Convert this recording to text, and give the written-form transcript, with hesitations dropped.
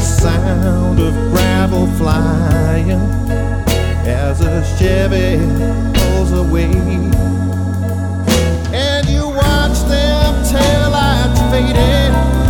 sound of gravel flying as a Chevy pulls away. And you watch them taillights fading